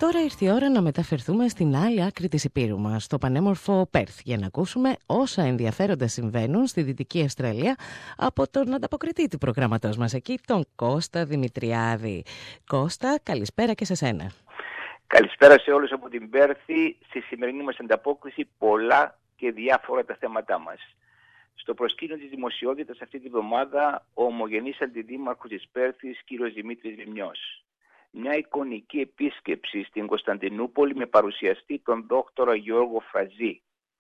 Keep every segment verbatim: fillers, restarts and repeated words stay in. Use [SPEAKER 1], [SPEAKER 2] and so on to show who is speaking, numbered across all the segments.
[SPEAKER 1] τώρα ήρθε η ώρα να μεταφερθούμε στην άλλη άκρη της Υπήρου μας, στο πανέμορφο Πέρθ, για να ακούσουμε όσα ενδιαφέροντα συμβαίνουν στη Δυτική Αυστραλία από τον ανταποκριτή του προγράμματος μας εκεί, τον Κώστα Δημητριάδη. Κώστα, καλησπέρα και σε σένα.
[SPEAKER 2] Καλησπέρα σε όλους από την Πέρθη. Στη σημερινή μας ανταπόκριση πολλά και διάφορα τα θέματά μας. Στο προσκήνιο της δημοσιότητας αυτή τη βδομάδα ο ομογενής αντιδήμαρχος της Πέρθης, κ. Δημήτρης Λιμνιός. Μια εικονική επίσκεψη στην Κωνσταντινούπολη με παρουσιαστή τον δόκτορα Γιώργο Φραζή.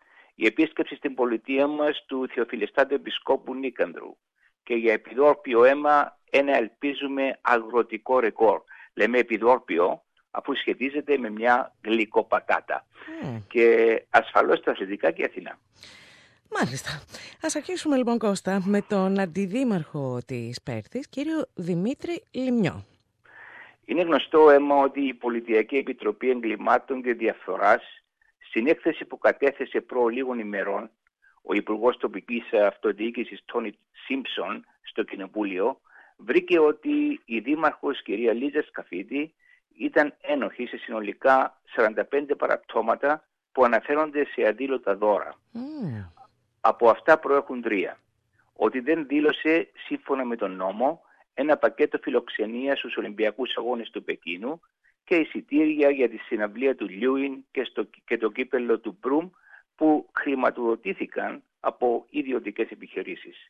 [SPEAKER 2] Η επίσκεψη στην πολιτεία μας του Θεοφιλεστάτου Επισκόπου Νίκανδρου. Και για επιδόρπιο αίμα ένα ελπίζουμε αγροτικό ρεκόρ. Λέμε επιδόρπιο αφού σχετίζεται με μια γλυκοπατάτα. Mm. Και ασφαλώς τα αθλητικά και Αθηνά.
[SPEAKER 1] Μάλιστα. Ας αρχίσουμε λοιπόν, Κώστα, με τον αντιδήμαρχο της Πέρθης, κύριο Δημήτρη Λιμνιό.
[SPEAKER 2] Είναι γνωστό αίμα ότι η Πολιτιακή Επιτροπή Εγκλημάτων και Διαφθοράς, στην έκθεση που κατέθεσε προ λίγων ημερών ο Υπουργός Τοπικής Αυτοδιοίκησης Τόνι Σίμψον στο Κοινοβούλιο, βρήκε ότι η δήμαρχος κυρία Λίζα Σκαφίτη ήταν ένοχη σε συνολικά σαράντα πέντε παραπτώματα που αναφέρονται σε αδήλωτα δώρα. Mm. Από αυτά προέχουν τρία. Ότι δεν δήλωσε σύμφωνα με τον νόμο ένα πακέτο φιλοξενίας στους Ολυμπιακούς Αγώνες του Πεκίνου και εισιτήρια για τη συναυλία του Λιούιν και, στο, και το κύπελλο του Μπρουμ που χρηματοδοτήθηκαν από ιδιωτικές επιχειρήσεις.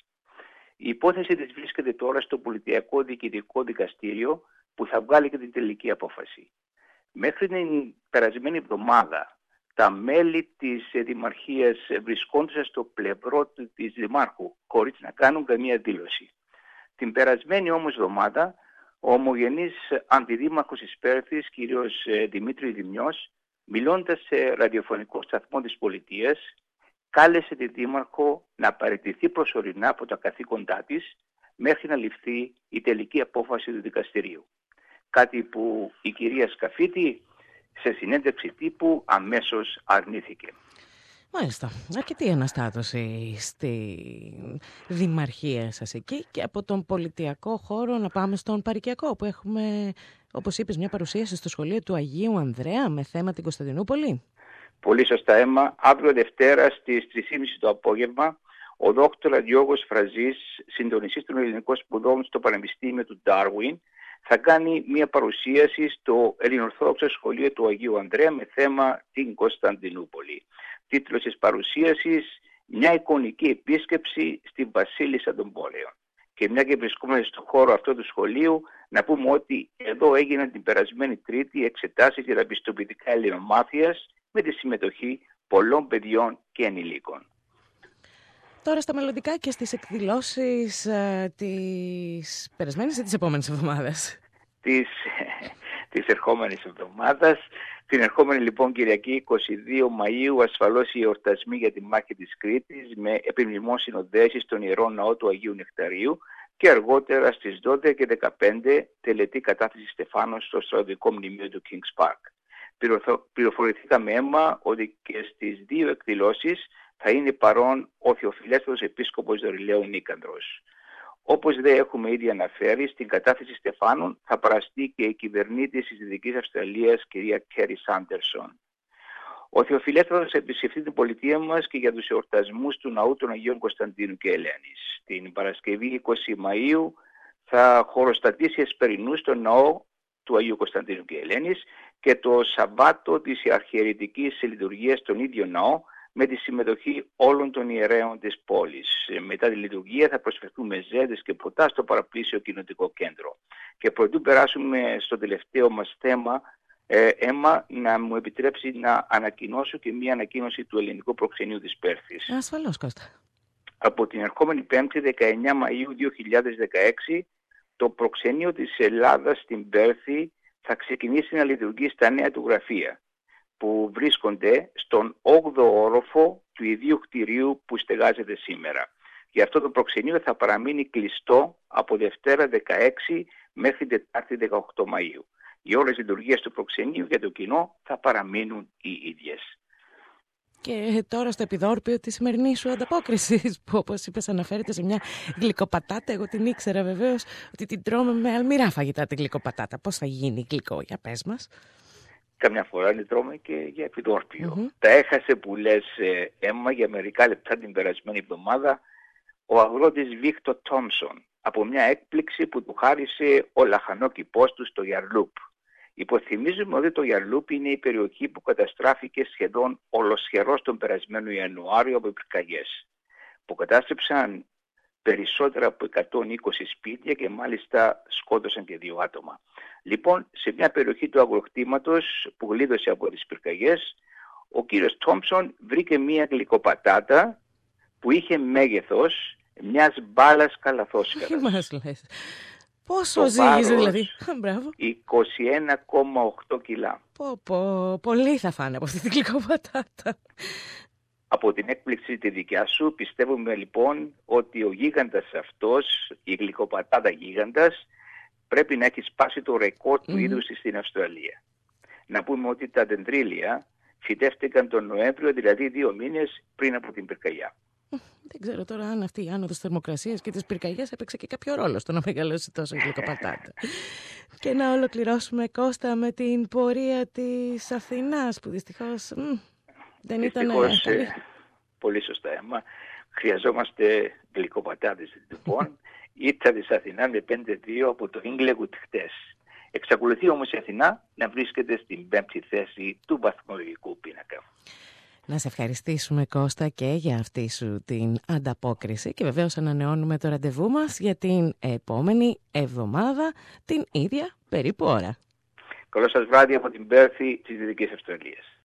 [SPEAKER 2] Η υπόθεση της βρίσκεται τώρα στο Πολιτιακό Διοικητικό Δικαστήριο που θα βγάλει και την τελική απόφαση. Μέχρι την περασμένη εβδομάδα τα μέλη της Δημαρχίας βρισκόντουσαν στο πλευρό της Δημάρχου χωρίς να κάνουν καμία δήλωση. Την περασμένη όμως εβδομάδα ο ομογενής αντιδήμαρχος της Πέρθης, κ. Δημήτρης Λιμνιός, μιλώντας σε ραδιοφωνικό σταθμό της πολιτείας, κάλεσε τη δήμαρχο να παραιτηθεί προσωρινά από τα καθήκοντά της μέχρι να ληφθεί η τελική απόφαση του δικαστηρίου. Κάτι που η κυρία Σκαφίτη σε συνέντευξη τύπου αμέσως αρνήθηκε.
[SPEAKER 1] Μάλιστα. Αρκετή αναστάτωση στη δημαρχία σας εκεί και από τον πολιτιακό χώρο να πάμε στον παροικιακό που έχουμε, όπως είπες, μια παρουσίαση στο σχολείο του Αγίου Ανδρέα με θέμα την Κωνσταντινούπολη.
[SPEAKER 2] Πολύ σωστά, Έμμα. Αύριο Δευτέρα στις τρεις και μισή το απόγευμα ο δόκτωρα Γιώργος Φραζής, συντονιστής των ελληνικών σπουδών στο Πανεπιστήμιο του Ντάρουιν, θα κάνει μια παρουσίαση στο Ελληνοορθόδοξο Σχολείο του Αγίου Ανδρέα με θέμα την Κωνσταντινούπολη. Τίτλος της παρουσίασης «Μια εικονική επίσκεψη στην Βασίλισσα των Πόλεων». Και μια και βρισκόμαστε στον χώρο αυτού του σχολείου, να πούμε ότι εδώ έγιναν την περασμένη Τρίτη εξετάσεις για τα πιστοποιητικά ελληνομάθειας με τη συμμετοχή πολλών παιδιών και ενηλίκων.
[SPEAKER 1] Τώρα στα μελλοντικά και στις εκδηλώσεις ε, της περασμένης ή της επόμενης εβδομάδας.
[SPEAKER 2] Της, της ερχόμενης εβδομάδας. Την ερχόμενη λοιπόν Κυριακή εικοστή δεύτερη Μαΐου ασφαλώς οι εορτασμοί για τη μάχη της Κρήτης με επιμνημόν συνοδέσεις στον Ιερό Ναό του Αγίου Νεκταρίου και αργότερα στις δώδεκα και δεκαπέντε τελετή κατάθεση Στεφάνων στο στρατιωτικό μνημείο του Kings Park. Πληροφορηθήκαμε αίμα ότι και στις δύο εκδηλώσεις θα είναι παρόν ο Θεοφιλέστατος Επίσκοπος Δωρηλαίου Νίκανδρος. Όπως δεν έχουμε ήδη αναφέρει, στην κατάθεση Στεφάνων θα παραστεί και η κυβερνήτης της Δυτικής Αυστραλίας, κυρία Κέρι Σάντερσον. Ο Θεοφιλέστατος επισκεφθεί την πολιτεία μας και για τους εορτασμούς του Ναού των Αγίων Κωνσταντίνου και Ελένης. Την Παρασκευή εικοστή Μαΐου θα χωροστατήσει εσπερινού στο Ναό του Αγίου Κωνσταντίνου και Ελένης και το Σαββάτο της αρχιερετικής λειτουργίας στον ίδιο ναό με τη συμμετοχή όλων των ιερέων της πόλης. Μετά τη λειτουργία θα προσφερθούν μεζέδες και ποτά στο παραπλήσιο κοινοτικό κέντρο. Και προτού περάσουμε στο τελευταίο μας θέμα, ε, Έμμα, να μου επιτρέψει να ανακοινώσω και μία ανακοίνωση του ελληνικού προξενείου της Πέρθης.
[SPEAKER 1] Ασφαλώς, Κώστα.
[SPEAKER 2] Από την ερχόμενη Πέμπτη, δεκαεννέα Μαΐου δύο χιλιάδες δεκαέξι, το προξενείο της Ελλάδας στην Πέρθη θα ξεκινήσει να λειτουργεί στα νέα του γραφεία, που βρίσκονται στον όγδοο όροφο του ιδίου κτηρίου που στεγάζεται σήμερα. Γι' αυτό το προξενείο θα παραμείνει κλειστό από Δευτέρα δεκαέξι μέχρι Τετάρτη δεκαοκτώ Μαΐου. Οι ώρες λειτουργίας του προξενείου για το κοινό θα παραμείνουν οι ίδιες.
[SPEAKER 1] Και τώρα στο επιδόρπιο της σημερινής σου ανταπόκρισης, που όπως είπες αναφέρεται σε μια γλυκοπατάτα. Εγώ την ήξερα βεβαίως ότι την τρώμε με αλμυρά φαγητά την γλυκοπατάτα. Πώς θα γίνει γλυκό, για πες μας.
[SPEAKER 2] καμιά φορά είναι τρώμε και για επιτόρπιο.
[SPEAKER 1] Mm-hmm.
[SPEAKER 2] Τα έχασε που λες, Έμμα, για μερικά λεπτά την περασμένη εβδομάδα ο αγρότης Βίκτορ Τόμσον από μια έκπληξη που του χάρισε ο λαχανόκηπός του στο Γιαρλούπ. Υποθυμίζουμε ότι το Γιαρλούπ είναι η περιοχή που καταστράφηκε σχεδόν ολοσχερός τον περασμένο Ιανουάριο από πυρκαγιές, που κατάστρεψαν περισσότερα από εκατόν είκοσι σπίτια και μάλιστα σκότωσαν και δύο άτομα. Λοιπόν, σε μια περιοχή του αγροκτήματος που γλίτωσε από τις πυρκαγιές, ο κύριος Τόμψον βρήκε μια γλυκοπατάτα που είχε μέγεθος μιας μπάλας καλαθόσφαιρας.
[SPEAKER 1] Μας λες. Πόσο ζύγιζε δηλαδή? Μπράβο.
[SPEAKER 2] είκοσι ένα κόμμα οκτώ κιλά.
[SPEAKER 1] Πω, πω, πολύ θα φάνε από αυτή την γλυκοπατάτα.
[SPEAKER 2] Από την έκπληξη τη δικιά σου πιστεύουμε λοιπόν ότι ο γίγαντας αυτός, η γλυκοπατάτα γίγαντας, πρέπει να έχει σπάσει το ρεκόρ του mm-hmm. είδους στην Αυστραλία. Να πούμε ότι τα δεντρίλια φυτεύτηκαν τον Νοέμβριο, δηλαδή δύο μήνες πριν από την πυρκαγιά.
[SPEAKER 1] Δεν ξέρω τώρα αν αυτή η άνοδος θερμοκρασίας και της πυρκαγιάς έπαιξε και κάποιο ρόλο στο να μεγαλώσει τόσο η γλυκοπατάτα. Και να ολοκληρώσουμε, Κώστα, με την πορεία της Αθηνάς που δυστυχώς μ, δεν ήταν καλή.
[SPEAKER 2] Πολύ σωστά, Έμμα. Χρειαζόμαστε γλυκοπατάτες λοιπόν. Ήρθα της Αθηνά με πέντε δύο από το Ίγκλεγουτ χτες. Εξακολουθεί όμως η Αθηνά να βρίσκεται στην πέμπτη θέση του βαθμολογικού πίνακα.
[SPEAKER 1] Να σε ευχαριστήσουμε, Κώστα, και για αυτή σου την ανταπόκριση και βεβαίως ανανεώνουμε το ραντεβού μας για την επόμενη εβδομάδα την ίδια περίπου ώρα.
[SPEAKER 2] Καλό σας βράδυ από την Πέρθη της Δυτικής Αυστραλίας.